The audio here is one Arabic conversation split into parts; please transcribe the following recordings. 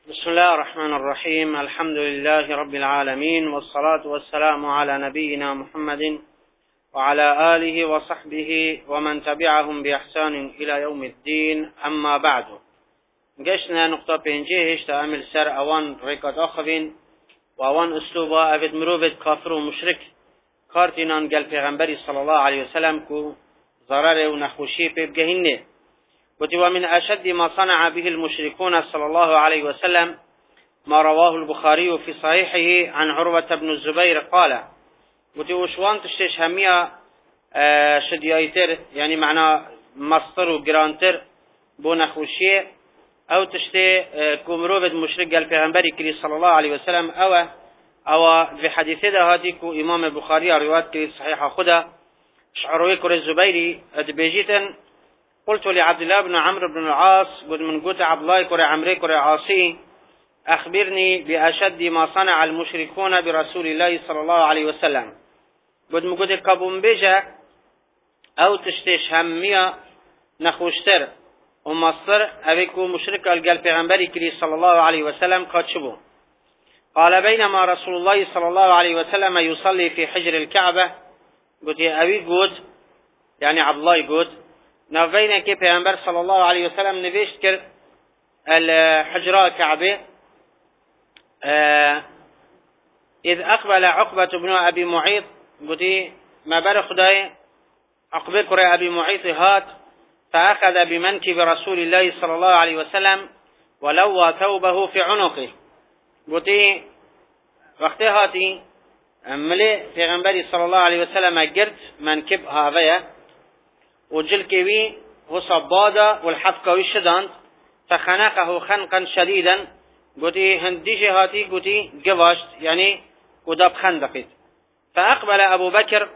بسم الله الرحمن الرحيم. الحمد لله رب العالمين، والصلاة والسلام على نبينا محمد وعلى آله وصحبه ومن تبعهم بإحسان إلى يوم الدين. أما بعد، قشنا نقطة بينجيهش تأمل سر أوان ريكات آخرين وأوان أسلوبا أفد مروفد كافر ومشرك كارتنان قال پیغمبری صلى الله عليه وسلم كو ضرر ونخوشي بيبقهنه. ومن أشد ما صنع به المشركون صلى الله عليه وسلم ما رواه البخاري في صحيحه عن عروة بن الزبير قال: وشوان تشتش همية شديايتر، يعني معنى مصدر وجرانتر بون خوشية، أو تشتي كمروبة مشرك قال پیغمبری كري صلى الله عليه وسلم أو في حديثه ده هاتي كو إمام البخاري رواية كري صحيحة خدا شعروي كري الزبيري أدبيجيتا: قلت لعبد الله بن عمرو بن العاص قد من قلت عبد الله كري عمري كري عاصي أخبرني بأشد ما صنع المشركون برسول الله صلى الله عليه وسلم. قد من قلت كابون بيجا أو تشتش همية نخوشتر ومصر أبيكو مشرك القلب پیغمبری كري صلى الله عليه وسلم قد شبو. قال: بينما رسول الله صلى الله عليه وسلم يصلي في حجر الكعبة. قلت أبي قد يعني عبد الله قد نافينا كي پیغمبر صلى الله عليه وسلم نوشت كر الحجرة كعبة إذ أقبل عقبة بن أبي معيط. قلت ما بر خداي عقبة كر أبي معيط هات فأخذ بمنكب رسول الله صلى الله عليه وسلم ولوى ثوبه في عنقه. قلت وقت هاتي ملي پیغمبر صلى الله عليه وسلم قرد منكب هذا وجل كوي هو صبادا والحفكوي شداند فخنقه خنقا شديدا. قلتي هنديش هاتي قلتي قواشت يعني وداب خندقت. فأقبل أبو بكر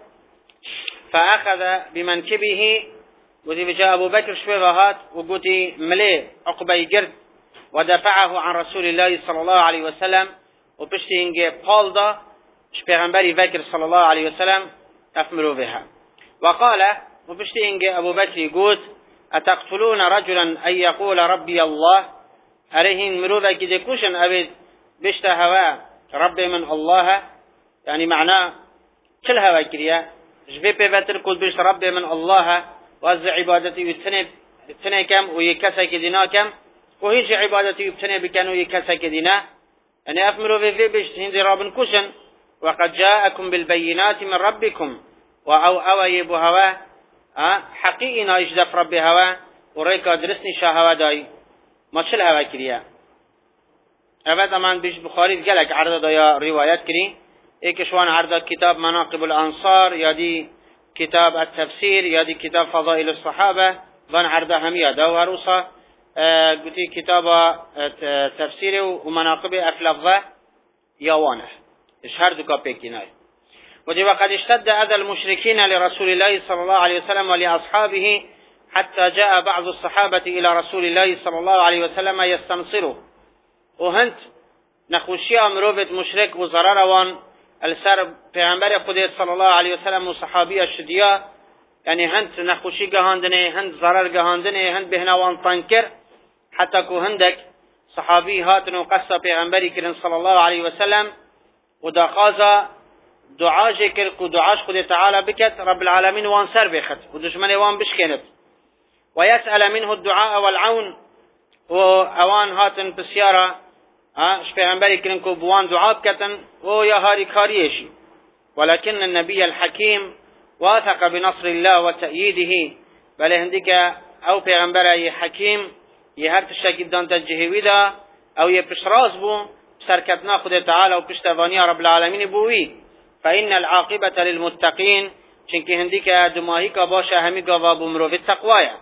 فأخذ بمنكبه. قلتي بجاء أبو بكر شويغهات وقلتي ملي عقبي قرد ودفعه عن رسول الله صلى الله عليه وسلم وبشتي انجي بالدا شبيغنبري بكر صلى الله عليه وسلم أفمروا بها. وقال وبشتي انجي أبو بكر يقول: أتقتلون رجلا أن يقول ربي الله؟ أريهن مروبا كده كوشن أبد بشتا هوا ربي من الله، يعني معناه كل هوا كريا جبه بيبتر كود بشت ربي من الله وأز عبادتي يبتنى كم ويكسى كدنا كم وهيش عبادتي يبتنى بكن ويكسى كدنا، يعني أفمروا في بشت هندي رابن كوشن وقد جاءكم بالبينات من ربكم وأو يبو هوا حقيقنا يجدف ربي هوا وريكا درسني شا هوا داي ما شل هوا كريا. أبدا من بيش بخاري قالك عرض دايا روايات كري إيك شوان عرض كتاب مناقب الأنصار، يدي كتاب التفسير، يدي كتاب فضائل الصحابة، ظن عرض همية داو هروسا قلتي كتاب تفسير ومناقب أفلفظة يوانه إشهار دكا بيكيناي. وقد اشتد أذى المشركين لرسول الله صلى الله عليه وسلم ولأصحابه حتى جاء بعض الصحابة إلى رسول الله صلى الله عليه وسلم يستنصره. وهنت نخوشي أمروبة مشرك وزراروان السر پیغمبر خود صلى الله عليه وسلم وصحابي الشدياء، يعني هنت نخوشي قهاندنه، هنت ضرر قهاندنه، هنت بهنوان تنكر، حتى كو هندك صحابي هاتن وقصة پیغمبری کرن صلى الله عليه وسلم ودخازا دعا ذكر كو دعاش خد تعالى بكت رب العالمين وان سر بخت ودشمن وان بشكنت ويسأل منه الدعاء والعون. وأوان هاتن بسيارة شبيغنبري كرنكو بوان دعاء بكتن ويا هاري كاريشي. ولكن النبي الحكيم واثق بنصر الله وتأييده، بل هندك أو پیغمبري حكيم يهرت الشاكب دان تجهوي دا أو يبشراز بو سركتنا خد تعالى وبشتفانيا رب العالمين بوي. فإن العاقبة للمتقين، چنك هنديك دماهيك باشا هميقا وابمرو في التقوايا.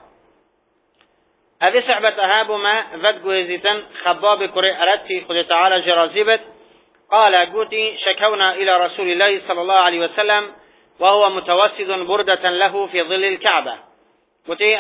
هذه صعبة أهاب ما ذات قويزيتن خباب كري أردتي خد تعالى جرازيبت. قال قوتي: شكونا إلى رسول الله صلى الله عليه وسلم وهو متوسد بردة له في ظل الكعبة. قوتي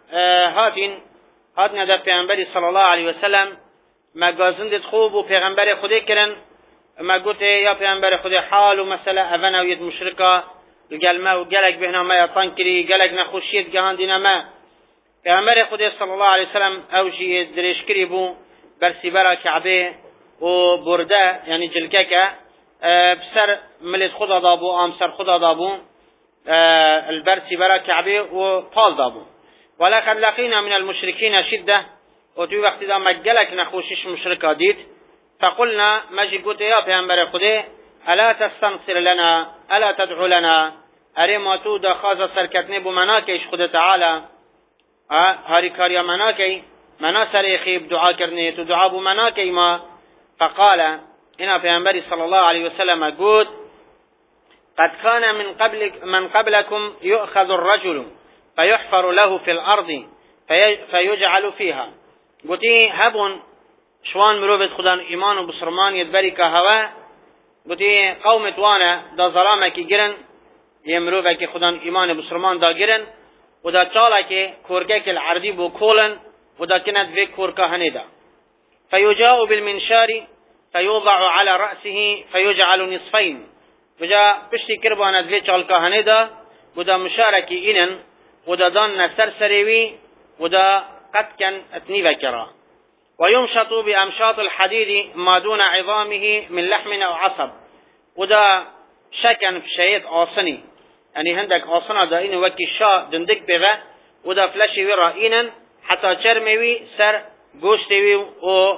هاتنا دا پیغمبر صلى الله عليه وسلم ما قازندت خوب و پیغمبر خودی کرن ما قلت يا پیغمبر خودی حال و مسئله اونا وید مشرکا قال ما وقالك بهنا ما يطنكري قالك نخوشيت قهاندنا ما پیغمبر خودی صلى الله عليه وسلم اوجي درشكري بو برسيبرا كعبه و برده يعني جلكك بسر ملت خدا دابو امسر خدا دابو البرسيبرا كعبه وطال دابو. ولقد لقينا من المشركين شدة وتوي وقت دا مجلك نخوشش مشركا ديت فقلنا مجي قلت يا پیغمبر خدا الا تستنصر لنا الا تدعو لنا اري ما تو دا خازا سرکتنی بو مناکش خدا تعالی هاری کاریا مناکی منا سر خیب دعا کرنی تو دعا بو مناکی ما. فقال انا پیغمبر صلى الله عليه وسلم قلت قد كان من قبلكم يؤخذ الرجل فيحفر له في الارض فيجعل فيها. قلتي هبون شوان مروبت خدان ایمان و بسرمان يدبري كهوا. قلتي قوم توانا دا ظلامك جرن يمروبك خدان ایمان و بسرمان دا جرن و دا چالك كورگك العردي بو كولن و دا كنت في كوركا هندا فيجاء بالمنشار فيوضع على رأسه فيجعل نصفين. وجا بشتي كربانا في چالكا هندا و دا مشاركي إنن و دا دان سرسريوي و دا قد كان اتني وكرا. ويمشط بأمشاط الحديد ما دون عظامه من لحم أو عصب. ودا شكن في شيء آصني يعني عندك آصنا دا إنه وكي شا دندك بغا ودا فلاشي ورائينا حتى چرموي سر گوشتوي و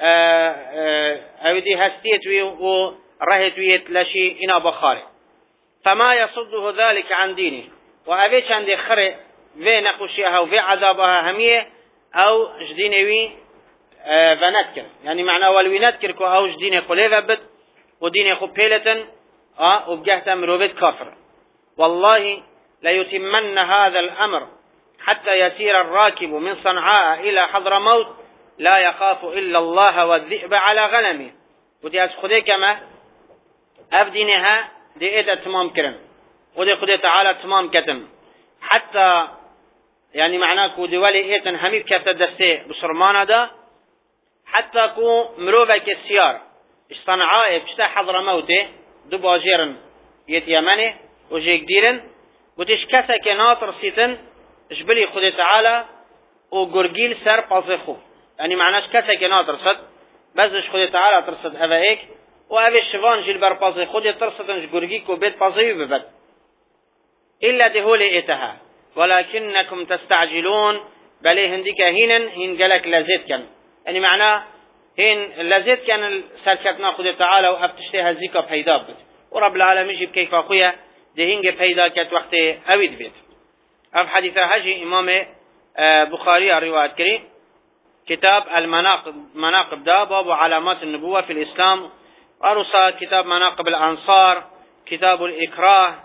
اودي هستيتوي و رهتوي تلاشي إنا بخاري. فما يصده ذلك عن دينه وأبيش عندي خرق في نقوشيها وفي عذابها همية أو جدينوي ونذكر يعني معنى والوي نذكر كو أو جدين خليفة بد ودين خو بيلة وبجهة مروبت كافر. والله لا يتمن هذا الأمر حتى يسير الراكب من صنعاء إلى حضرموت لا يخاف إلا الله والذئب على غنمه. ودي أسخذي كما أبدينها دي إيتا تمام كرن ودي خذي تعالى تمام كتم حتى يعني معناه كو دولي إيتا هميب كفت دستي بصرمانة دا حتى كو مروفك السيار صنعاء بشتا حضرموته دو باجيرن يت يمنه وجيك ديرن وتش كسك ناطر سيتن اجبلي خذي تعالى وقرقيل سر بازخو يعني معناش كسك ناطر صد بزش خذي تعالى ترصد هذاك وأبي الشفان جيل بر بازخو دي ترصدنش قرقيك وبيت بازيو ببد إلا دهولي إتها ولكنكم تستعجلون بل هنديك هين قالك لازيت كان يعني معناه هين لازيت كان سالكتنا خذ تعالى وأفتشتها الزيكا بهيدا بس ورب العالمين جيب كيف أخويا دهينجي بهيدا كت وقت أويد بيت. أف حديثة هجي إمام بخاري الرواية كريم كتاب المناقب دا باب علامات النبوة في الإسلام أرسى كتاب مناقب الأنصار كتاب الإكراه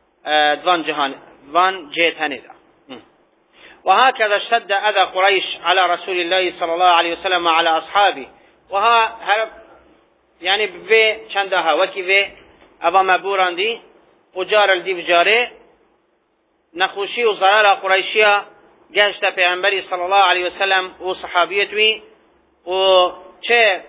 فان جيت هندا. وهكذا اشتد أذى قريش على رسول الله صلى الله عليه وسلم وعلى أصحابه. وها هرب يعني بفي چندها وكي في أبا مبوران دي وجار الديف جاري نخوشي وزرار قريشية جهشت پیغمبری صلى الله عليه وسلم وصحابيتوي وچه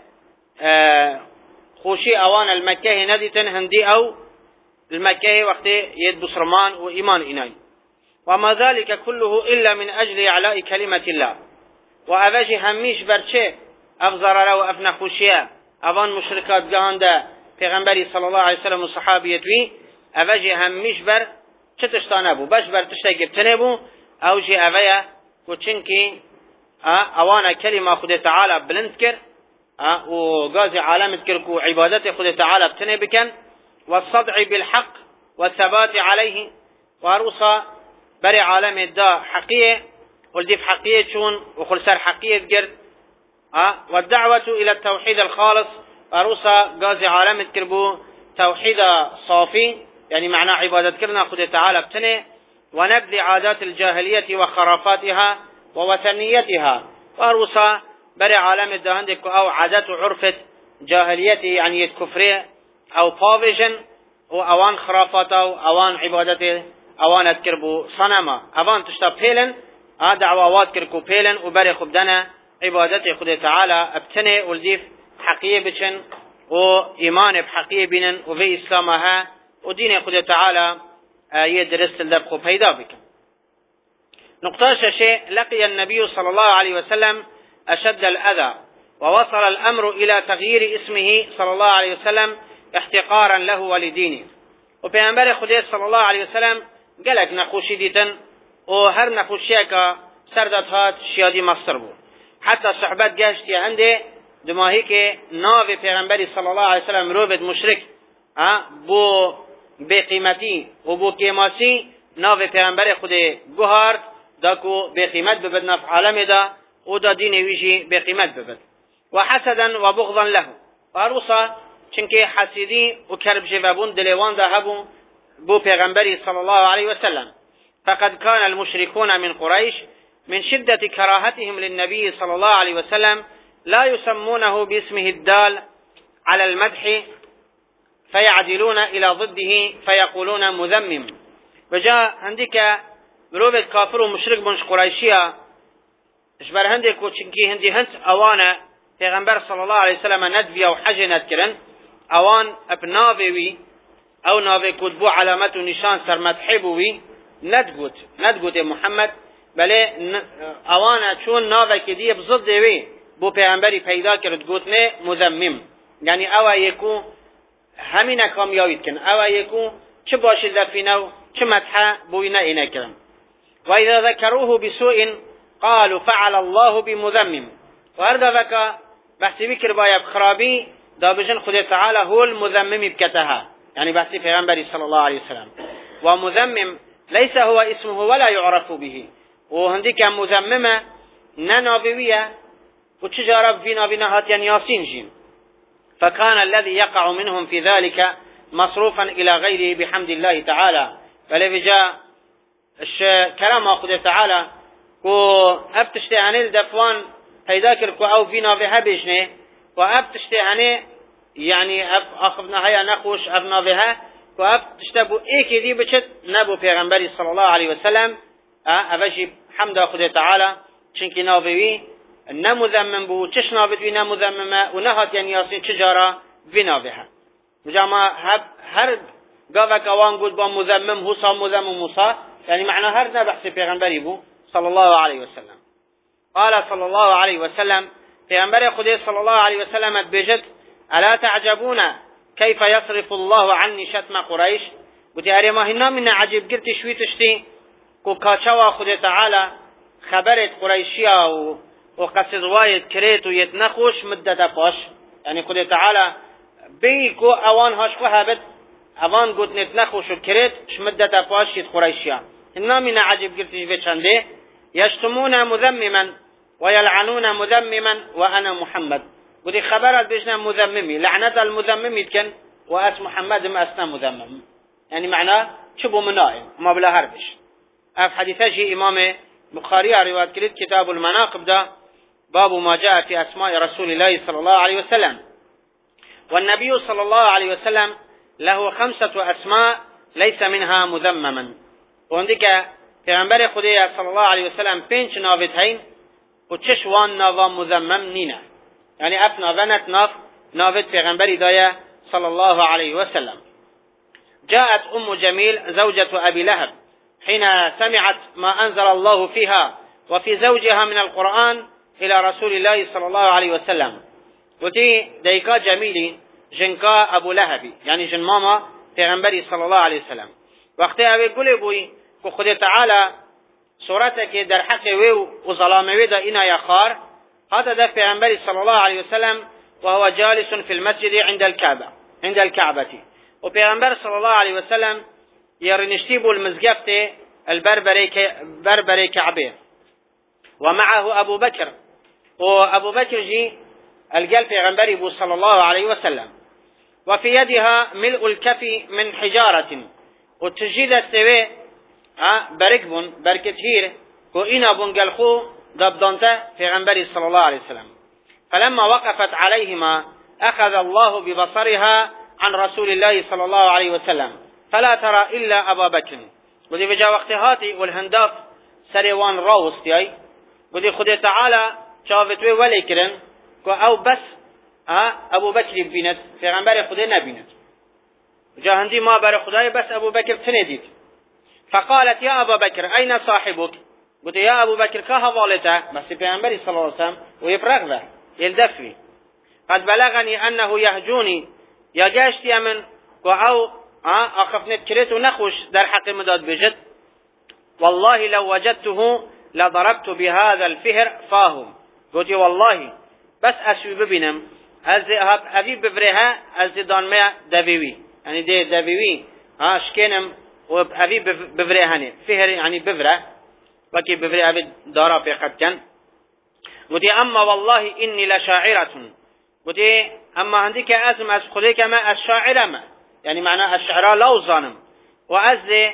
خوشي اوان المكه نديتن هندي او المكه وقت يد بصرمان وإيمان إناي. وما ذلك كله إلا من أجل إعلاء كلمة الله. وأفجي هميش برچه أفزرر وأفن خوشية أفان مشركات جهانده پیغمبری صلى الله عليه وسلم وصحابيتوي أفجي هميش بر چه تشتانبو باش بر تشتاقب تنبو او جي أفيا وچنكي أوانا كلمة خد تعالى بلندكر وقازي عالم تكركو عبادته خد تعالى بتنبكن والصدع بالحق والثبات عليه وأروصا بري عالم الدا حقية والديف حقية شون وخلصار حقية تقرد والدعوة إلى التوحيد الخالص وأروصا قازي عالم تكربو توحيد صافي يعني معنى عبادة كرنا خد تعالى بتنه ونبذ عادات الجاهلية وخرافاتها ووثنيتها. وأروصا بري عالم الدهندك أو عادات وعرفة جاهلية يعني الكفرية أو بافيجن وأوان خرافاته أوان عبادته أوان تكربو صنما أوان تشتاب بيلن دعوات كركو بيلن وبري خبدنا عبادته خد تعالى ابتني والديف حقية بشن وإيمان بحقية بينن وفي إسلامها ودين خد تعالى يدرس اللبخ بهيدا بك. نقطة شيء لقي النبي صلى الله عليه وسلم أشد الأذى ووصل الأمر إلى تغيير اسمه صلى الله عليه وسلم احتقارا له ولدينه. وبيغمبر خدا صلى الله عليه وسلم قالك نخوشي ديتن وهر نخوشيك سردت هات شيادي مصر بو. حتى صحبت قاشتي عنده دماهي که ناو پیغمبری صلی الله علیه وسلم روبد مشرک بو بقیمتی و بو کیماسی ناو پیغمبر خود گوهارد دا کو بقیمت ببد نف عالم دا و دا دین ویجی بقیمت ببد و حسدا و بغضا له واروسا چنکه حسیدی و کرب جوابون دلیوان دا هبون بو پیغمبری صلی الله علیه وسلم. فقد كان المشركون من قريش من شدة كراهتهم للنبي صلى الله عليه وسلم لا يسمونه باسمه الدال على المدح فيعدلون إلى ضده فيقولون مذمم. وجاء عندك بروبة كافر ومشرك بنش قريشية اشبر هندك وچنكي هندي هنس اوانا پیغمبر صلى الله عليه وسلم ندبي او حج ندكرن اوان ابناوي او ناوي كتبو علامت و نشان سر مدحبوي ندگوت محمد بله اوانا چون ناوي كدي بضد وي بو پیغمبری پیدا کرد گوتنه مذمم یعنی او یکو همین کامیابیت کن او یکو چه باشه دفینو چه مدحه بوینه اینه کرن. و اذا ذكروه بسوء قالوا فعل الله بمذمم و هر دفکا بحثی بکر باید خرابی دا بجن خود تعالی هو المذمم بکتها یعنی بحثی پیغمبری صلی الله علیه وسلم. و مذمم ليس هو اسمه ولا يعرف به و هندی که مذممه ننابویه وتجارب فينا بنهات ياسين جيم. فكان الذي يقع منهم في ذلك مصروفا إلى غيره بحمد الله تعالى. فلذا كلام أخذ تعالى كو أبتشتي عن الدفوان هيداكر كو أو فينا بها بجنه وأبتشتي عنه يعني أخذنا هيا نخوش أبنا بها وأبتشتبو إيكي دي بشت نبو پیغمبري صلى الله عليه وسلم أبجي حمد أخذ تعالى چنكي نابوي نمذمم بو چش نابد بی نمذممه و نهات یعنی یاسین چجارا بنابها وجاما هر قافك اوان قد با مذمم هوصا مذمم موسى يعني معنى هر نبحث پیغمبری بو صلى الله عليه وسلم. قال صلى الله عليه وسلم پیغمبر خدا صلى الله عليه وسلم بجد الا تعجبون كيف يصرف الله عني شتم قريش بودي هر ما هنا من عجب قلت شوي تشتي كو كاچوا خدا تعالى خبرت قريشيا وقصد وايد كريت ويتنخوش مدة باش يعني خدا تعالى بيكو اوان هاشكو هابت اوان قلت نتنخوش وكريت مدة باش يت قريشيا هنا من عجب قلت بيشانده يشتمون مذمما ويلعنون مذمما وانا محمد ودي خبرت بيشنا مذممي لعنة المذمم يتكن واس محمد ما اسنا مذمم يعني معناه شبه منائم ما بلا هربش. اف حديثه امام بخاري رواية كريت كتاب المناقب ده باب ما جاء في اسماء رسول الله صلى الله عليه وسلم. والنبي صلى الله عليه وسلم له 5 اسماء ليس منها مذمما وعندك پیغمبر خدا صلى الله عليه وسلم 5 ناوت هين وچش وان ناوا مذمم نينا يعني اف ناونت ناوت پیغمبر دايا صلى الله عليه وسلم. جاءت ام جميل زوجة ابي لهب حين سمعت ما انزل الله فيها وفي زوجها من القرآن الى رسول الله صلى الله عليه وسلم. وتي ديكا جميلي جنكا ابو لهبي يعني جن ماما پیغمبر صلى الله عليه وسلم وقتی اوی گلی بوی که خود تعالی صورتك در حق وی و ظلامه وی دا اینا یا خار هذا ده پیغمبر صلى الله عليه وسلم وهو جالس في المسجد عند الكعبة وبيغمبر صلى الله عليه وسلم يرنشتيب المزقفة البربري كعبه ومعه أبو بكر وأبو بكر جي القلب بيغمبر صلى الله عليه وسلم وفي يدها ملء الكف من حجارة وتجد السوي بركبون بركتهير كوئنا بنقلخو دبدانته بيغمبر صلى الله عليه وسلم. فلما وقفت عليهما أخذ الله ببصرها عن رسول الله صلى الله عليه وسلم فلا ترى إلا أبا بكر. ودي بجا وقتهاتي والهنداف سريوان راوستي ودي خدي تعالى شافتوي ولي كرن أو بس أبو بكر ببينت پیغمبر خدي نبينت جا هندي ما بر خداي بس أبو بكر تنديد. فقالت يا أبا بكر أين صاحبك؟ قلت يا أبو بكر كهوالته بس پیغمبر صلى الله عليه وسلم ويفرغ به يلدفي قد بلغني أنه يهجوني يا جاشتي من أو أخفنت كريت ونخوش در حق مداد بجد والله لو وجدته لضربت بهذا الفهر فاهم قلت والله بس أشوي ببينم أبي بفرها أزدان ما دبيوي يعني دي دبيوي شكينم وأبي بفرهاني فهر يعني بفره وكي بفره أبي دارا في قد كان قلت أما والله إني لشاعرة قلت أما عندك أزم أسخليك ما الشاعرة ما يعني معنى الشعراء لو ظانم وأزي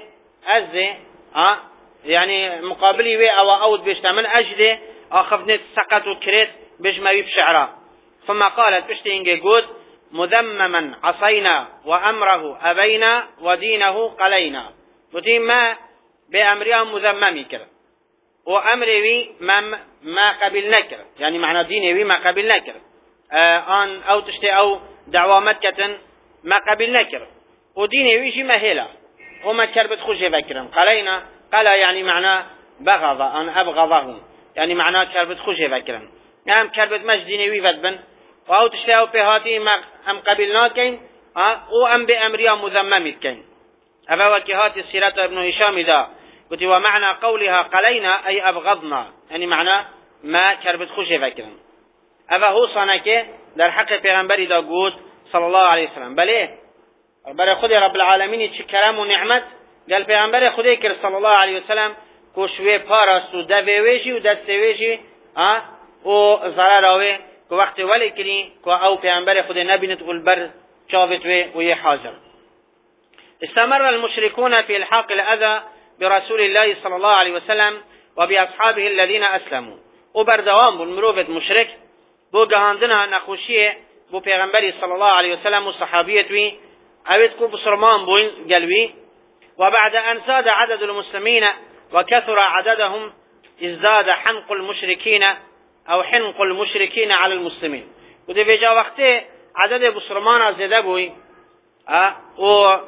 يعني مقابلي وي أو أود بيشتمن أجلي أخفني سقط وكريت بجمعي بشعراء ثم قالت بشتينجي قد مذمما عصينا وأمره أبينا ودينه قلينا قلت ما بأمرها مذممي كرا وأمري وي ما قبلنا كرا يعني معنى ديني وي ما قبلنا كرا أن أو تشتي أو دعوة مكة ما قبلنا كرا وديني ويجي مهلا وما كربت خوشي فكرا قلينا قال يعني معنى بغض أن أبغضه يعني معنى كربت خوشي فكرا يعني كربت مش ديني وي فدبن أو تشتي أو بهاتي ما أم قبلنا كين وأم بأمرها مذممي كين أبا وكهات السيرة ابن هشام ذا قلت ومعنى قولها قلينا أي أبغضنا يعني معنى ما كربت خوشي فكرا أبا هو صانك در حق پیغمبری دا قود صلى الله عليه وسلم بله برای خود رب العالمین چه کرم و نعمت قال پیغمبر خودی کرد صلى الله عليه وسلم کوشوی پاراست و دویویشی و دستویشی و ضرراوی که وقت ولی کری که او پیغمبر خودی نبینت البر چاوتوی و يه حاضر. استمر المشركون في الحاق الأذى برسول الله صلى الله عليه وسلم وبأصحابه الذين أسلموا وبردوام بالمروفة مشرك بو جهاندنا نخوشيه بو پیغمبری صلى الله عليه وسلم وصحابيته أبدكو بصرمان بوين قلبي وبعد أن زاد عدد المسلمين وكثر عددهم ازداد حنق المشركين أو حنق المشركين على المسلمين وده في جا وقته عدد بصرمان زيادة بوي و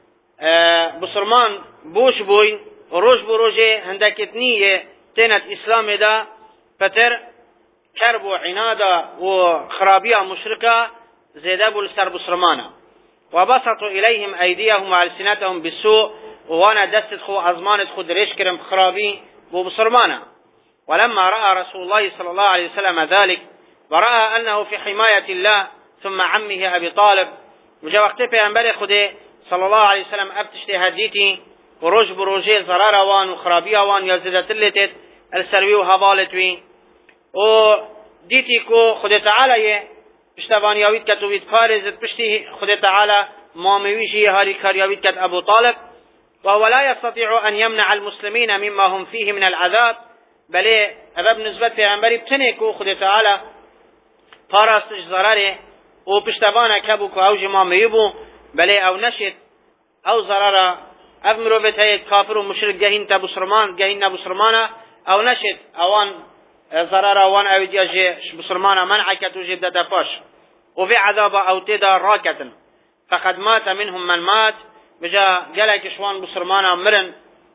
بصرمان بوش بوين روش بروجه هندكتنية تنت إسلام دا فتر كرب وعنادة وخرابية مشركة زيادة بالسر بصرمانة وبسطوا إليهم أيديهم وألسنتهم بالسوء وانا دست خو أزمان خو دريش كرم خرابي وبصرمانة ولما رأى رسول الله صلى الله عليه وسلم ذلك ورأى أنه في حماية الله ثم عمه أبي طالب وجا وقت پیغمبر خده صلى الله عليه وسلم أبتشتي هديتي وروج بروجي ضرار وان وخرابي وان يزدت اللتت السروي وهضالتوي و دیتی کو خود تعالی پشتوانیاوید کت و وید پارزت پشتی خود تعالی مامویشی هاری کاریاوید کت ابو طالب وهو لا يستطيع أن يمنع المسلمين مما هم فيه من العذاب بل أباب نسبة پیغمبری بتنكو خود تعالی پاراستش ضرره و پشتوانه کبو که اوج مامویبو بل او نشد او ضرره اف مروفت هید کافر و مشرک گهین تبسرمان گهین نبسرمانه او نشد اوان ضرر وان اویدیا جه بسرمانا منعکت و جبدت فاش وفي عذاب او تدا راكتا فقد مات منهم من مات بجا قالك شوان بسرمانا مرن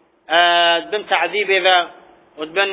بن تعذيبه ذا ودبن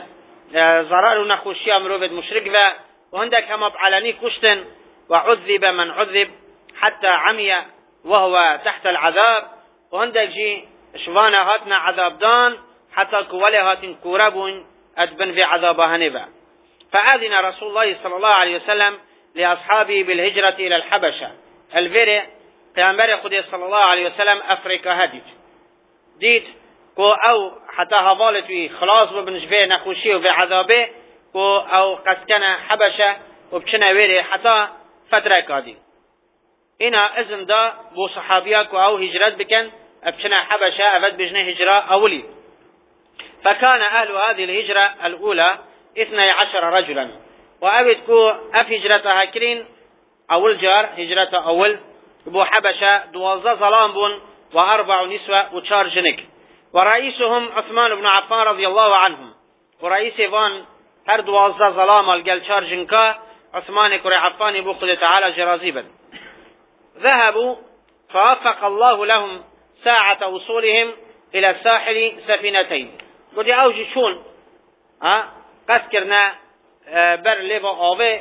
ضرر ونخوشيا مروفد مشرك ذا وهندك هم بعلني كشتن وعذب من عذب حتى عمي وهو تحت العذاب وهندك جي شوانا هاتنا عذاب دان حتى كوالي هاتن كورابون أدبن في عذابها نبا فأذن رسول الله صلى الله عليه وسلم لأصحابه بالهجرة إلى الحبشة الفيري پیامبر خدا صلى الله عليه وسلم أفريقيا هديت ديت كو أو حتى هضالت خلاص وبنجبه نخوشيه وفي عذابه كو أو قسكن حبشة وبشنا ويري حتى فترة كادي إنا إذن دا بو صحابيا كو أو هجرات بكن بشنا حبشة أفد بجنة هجرة أولي فكان أهل هذه الهجرة الأولى 12 رجلا وأبد كو أف هجرتها كرين أول جار هجرتها أول بو حبشة 12 ظلام بون و4 نسوة و4 جنك ورئيسهم عثمان بن عفان رضي الله عنهم ورئيس فان هر 12 ظلام القل 4 جنكا عثمان كري عفان بو خد تعالى جرازيبا ذهبوا فوفق الله لهم ساعة وصولهم إلى الساحل سفينتين قد اوجي شون قد كرنا بر ليفا آوه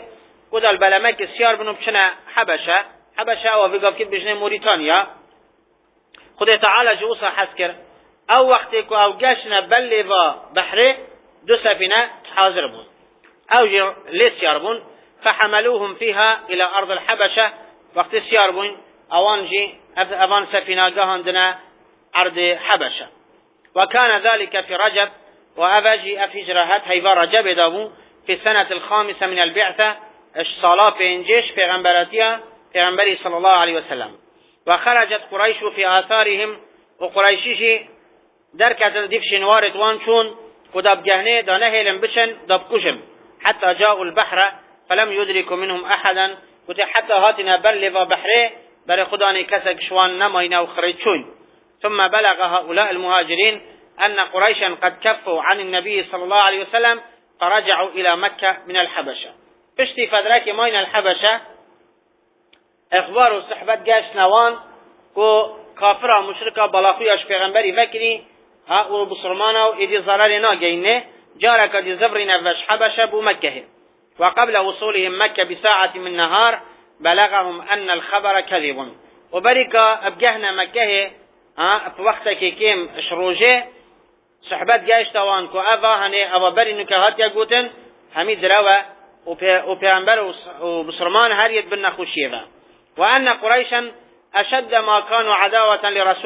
قد البلمك سيار بنو بشنا حبشة وفقاب كد بجنة موريتانيا خد تعالى جوصا حسكر او وقتی که او گشنا بلی و بحره دو سفینه حاضر بون او لی سیار بون فحملوهم فيها الى ارض الحبشه وقتی سیار بون اوان سفینه گهاندنا ارض حبشه وكان ذلك في رجب وأفاجي أفجرهات هيفا رجب دابو في السنة الخامسة من البعثة الصلاة بإنجيش في غنبري صلى الله عليه وسلم وخرجت قريش في آثارهم وقريشيشي دركة الدفشن وارد وانشون وداب جهنه دانه لنبشن داب كشم حتى جاءوا البحر فلم يدركوا منهم أحدا حتى هاتنا بلغ بحره بل خداني كسك شوان نمينا وخرجشون ثم بلغ هؤلاء المهاجرين أن قريشا قد كفوا عن النبي صلى الله عليه وسلم فرجعوا إلى مكة من الحبشة اشتي فدراك مين الحبشة اخبار الصحبة جاش نوان كو كافرة مشركة بلاقياش پیغمبری فكري و بصرمانا و إذي ضررنا جينه جارك دي زبرنا فش حبشة بو مكة وقبل وصولهم مكة بساعة من نهار بلغهم أن الخبر كذب وبركة أبجهنا مكة في وقتك كيم شروجه صحبت جايش توان كو أفا هني أفا بري نكهات يقوتن همي دراوة وبيعنبر وبصرمان هريت بالنخوشية وأن قريشا أشد ما كانوا عداوة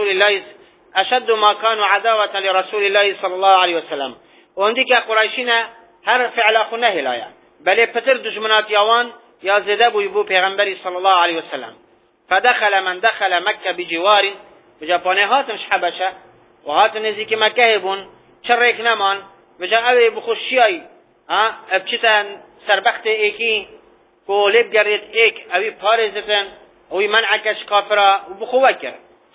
لرسول الله صلى الله عليه وسلم وعندك قريشين هر فعل أخونه لايا بل بتر دجمنات يوان يا زدابو يبو بيغنبري صلى الله عليه وسلم فدخل من دخل مكة بجوار بجابانه هاتنش حبشة وهاتن نزيك مكة يبون شريك نمان بجا اوي بخوشياي ابچتن سربخت ايكي كو لب جريت ايك اوي پارزتن اوي منعكش كافرة وبخوكر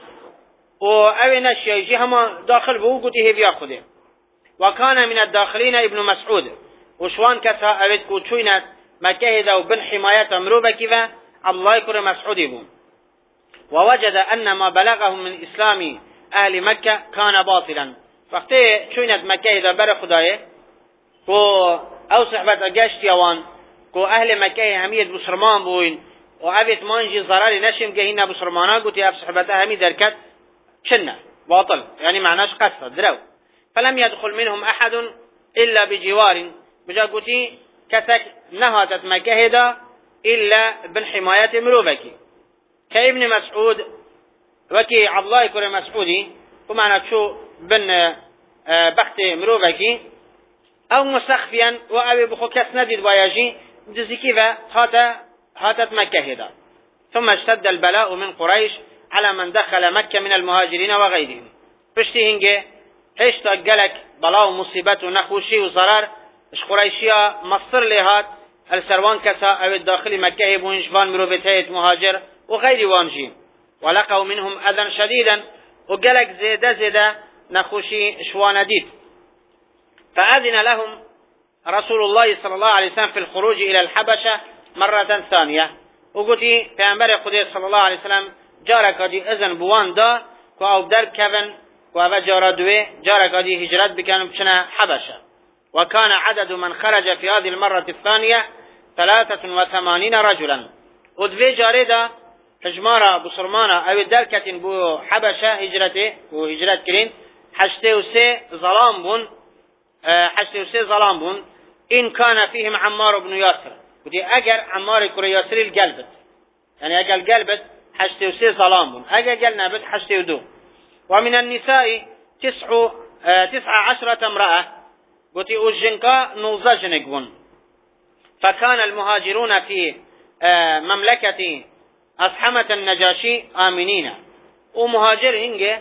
اوي نشياي جي هما داخل بو قوتي هيفيا خوده وكان من الداخلين ابن مسعود وشوان كسا اويت كو چوينت مكة دا وبن حماية مروبة كيفا الله يكر مسعود يبون ووجد أن ما بلغهم من إسلام أهل مكة كان باطلا وقتی چوینت مکه دا بر خدایه کو او صحبت اگشت یوان کو اهل مکه همیت بسرمان بوین و اویت مانجی ضراری نشیم که هینا بسرمانا گوتی اف صحبت همی درکت چنه باطل يعني معناش قصة درو فلم يدخل منهم أحد إلا بجوار بجا قوتي كسك نهاتت مكه دا إلا بن حماية مروفك كابن مسعود وكي عبد الله كري مسعودي ومعنى شو بن بخت مروفكي او مستخفيا وابي بخو كس نديد وياجي دزي كيفا هاتت مكة هدا ثم اشتد البلاء من قريش على من دخل مكة من المهاجرين وغيرهم فشتي هنجي هشتا قلق بلاء ومصيبات ونخوشي وضرر اش قريشيا مصر لهات السروان كسا او الداخل مكة يبون شبان مروفتيت مهاجر وغير وانجي ولقوا منهم اذى شديدا وقلق زيدا نخوشي شوان ديد فأذن لهم رسول الله صلى الله عليه وسلم في الخروج إلى الحبشة مرة ثانية وقلت پیامبر خدا صلى الله عليه وسلم جارك دي اذن بوان دا كو او در كفن كو او جارا دوه جارك دي هجرت بكانوا بشنا حبشة وكان عدد من خرج في هذه المرة الثانية 83 رجلا ودوه جاره دا حجمارا بصرمانا او در كتن بو حبشة هجرته وهجرت كرين 83 ظلام بون إن كان فيهم عمار بن ياسر ودي أجر عمار كري ياسر القلبت يعني أجر القلبت 83 ظلام بون أجر قلنا بت 82 ومن النساء 19 امرأة قلت أجنكا نوزجنك بون فكان المهاجرون في مملكة أصحمة النجاشي آمنين ومهاجر هنجي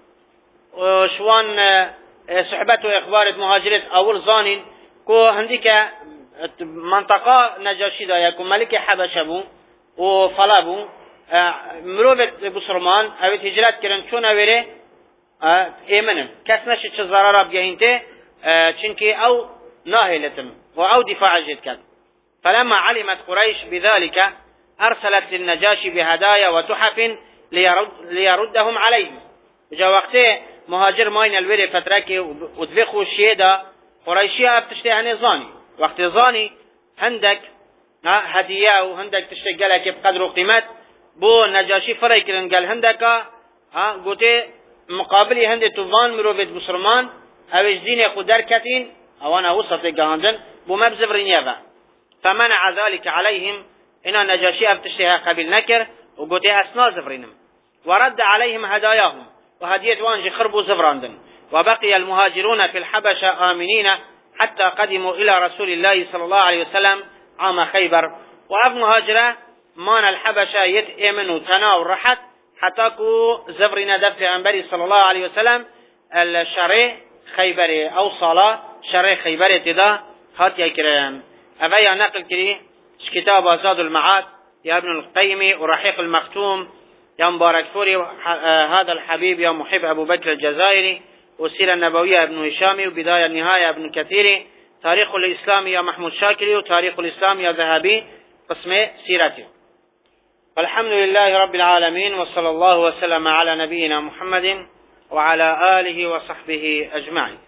شوان صحبته اخبار مهاجرت اول زانين كو هنديك منطقه نجاشي دا يكون ملك حبشه بو وفلا بو مروبت بسرمان او هجرت كرن چون اوره ايمنن كسنش چه ضرر بگهينته چنكي او ناهلتم او دفاع جد كان فلما علمت قريش بذلك ارسلت للنجاشي بهدايا وتحف ليردهم عليه جا وقته مهاجر ماين الوري فتركي ودفخو الشيدا قريشيا بتشتي هني زاني وقت زاني عندك هدیه و هندک تشتی گله که بقدر و قیمت بو نجاشی فرای کرن گل هندکا گوته مقابلی هند توان مروفید بسرمان اوش دین خود درکتین اوانا وصف گهاندن بو مبزفرین یفا فمنع ذلك عليهم إن نجاشي أفتشتها قبل نكر وقلت أسنا زفرينهم ورد عليهم هداياهم وهدية وانج خربوا زفراندن وبقي المهاجرون في الحبشة آمنين حتى قدموا إلى رسول الله صلى الله عليه وسلم عام خيبر وأب مهاجرة مان الحبشة يتأمنوا تناو رحت حتى كو زفرنا دفع أنبري صلى الله عليه وسلم الشرع خيبري أو صلاة شرع خيبري تدا هات يكرم أبايا نقل كري كتاب زاد المعاد يا ابن القيم ورحيق المختوم يا مبارك فوري هذا الحبيب يا محب أبو بكر الجزائري والسيرة النبوية ابن هشامي وبداية النهاية ابن كثيري تاريخ الإسلام يا محمود شاكري وتاريخ الإسلام يا ذهبي قسم سيرته. والحمد لله رب العالمين وصلى الله وسلم على نبينا محمد وعلى آله وصحبه أجمعين.